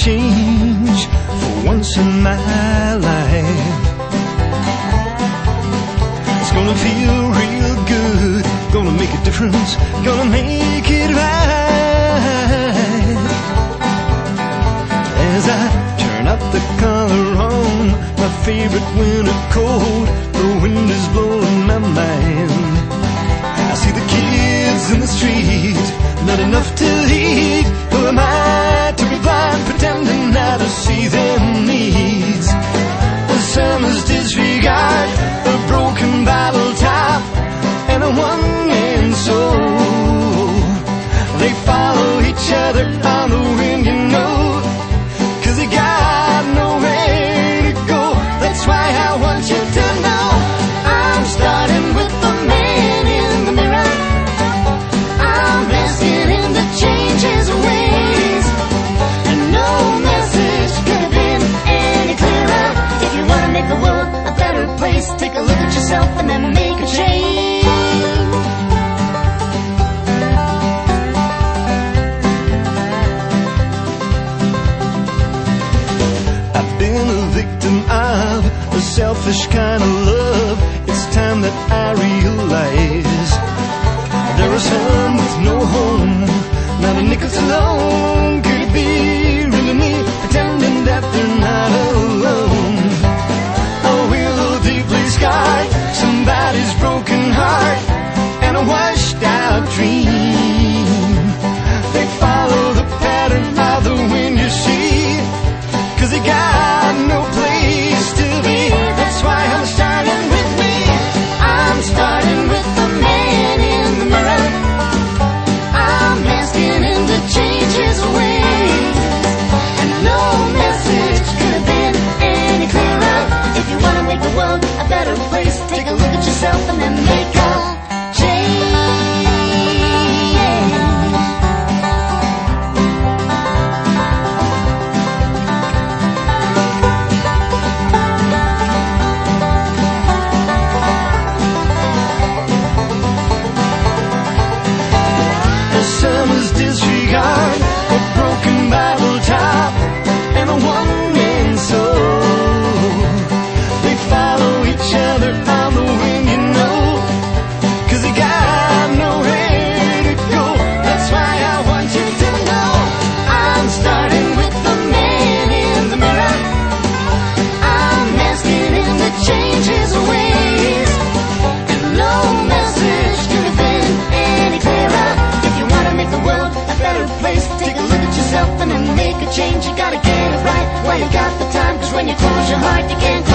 change for once in my life. It's gonna feel real good, gonna make a difference, gonna make it right. As I turn up the collar on my favorite winter coat, the wind is blowing my mind. I see the kids in the street, not enough to eat. Who am I to be blind, pretending not to see their needs? The summer's disregard, a broken bottle top, and a one-man soul. They follow each other on the wind, you know, 'cause they got nowhere to go. That's why I want you to know I'm starting with the man in the mirror. I'm asking him to change his ways, and no message could have been any clearer. If you want to make the world a better place, take a look at yourself and then make a change. I've been a victim of a selfish kind of love. It's time that I realize there are some with no home, not a nickel alone. Could it be really me, pretending that they're not alone? A willow deeply scarred, somebody's broken heart, and a washed out dream. They follow the pattern of the wind, you see, 'cause they got no place to be. That's why I'm starting with me. I'm starting with the man in the mirror. I'm asking him to change his ways, and no message could have been any clearer. If you want to make the world a better place, take a look at yourself and then make a change. Summer's disregard, a broken bottle top, and a one-man soul. They follow each other on the wind, you know, 'cause they got nowhere to go. That's why I want you to know I'm starting with the man in the mirror. I'm asking him to change his ways, and no message could have been any clearer. Make the world a better place, take a look at yourself and then make a change. You gotta get it right while you got the time, 'cause when you close your heart you can't